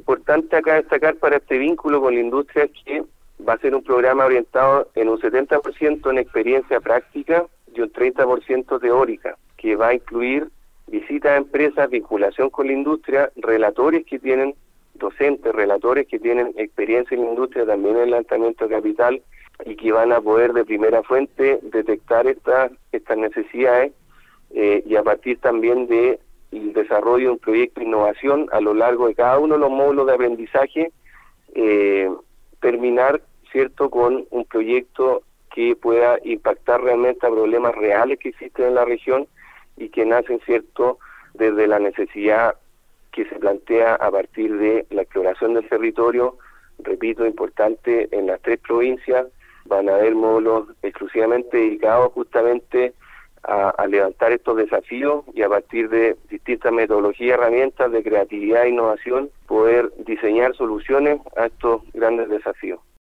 importante acá destacar para este vínculo con la industria es que va a ser un programa orientado en un 70% en experiencia práctica y un 30% teórica, que va a incluir visitas a empresas, vinculación con la industria, relatores que tienen, docentes, relatores que tienen experiencia en la industria, también en el lanzamiento de capital, y que van a poder de primera fuente detectar estas necesidades y a partir también de el desarrollo de un proyecto de innovación a lo largo de cada uno de los módulos de aprendizaje, terminar, ¿cierto?, con un proyecto que pueda impactar realmente a problemas reales que existen en la región y que nacen, ¿cierto?, desde la necesidad que se plantea a partir de la exploración del territorio, repito, importante en las 3 provincias. Van a haber módulos exclusivamente dedicados justamente a levantar estos desafíos y a partir de distintas metodologías y herramientas de creatividad e innovación poder diseñar soluciones a estos grandes desafíos.